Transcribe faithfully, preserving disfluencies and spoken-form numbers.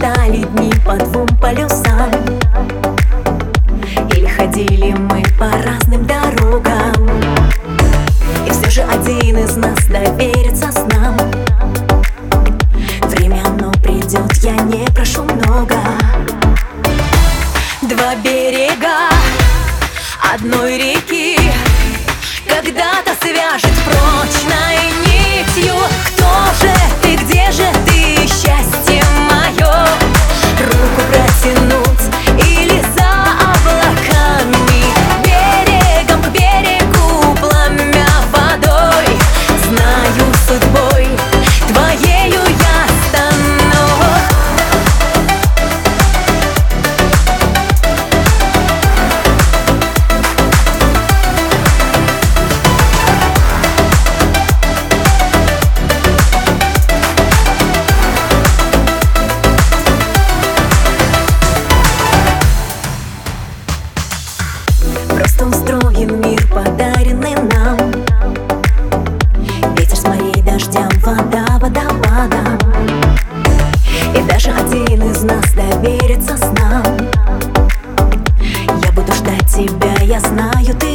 считали дни по двум полюсам, или ходили мы по разным дорогам. И все же один из нас доверится снам. Время оно придет, я не прошу много. Два берега одной реки когда-то свяжет прочной нитью. Кто же ты, где же ты, счастье мое? Руку протянуть или за облаками, берегом к берегу, пламя водой. Знаю, судьбой твоею я стану. Просто устроен мир, подаренный нам. Ветер с морей, дождям, вода водопадом. И даже один из нас доверится снам. Я буду ждать тебя, я знаю, ты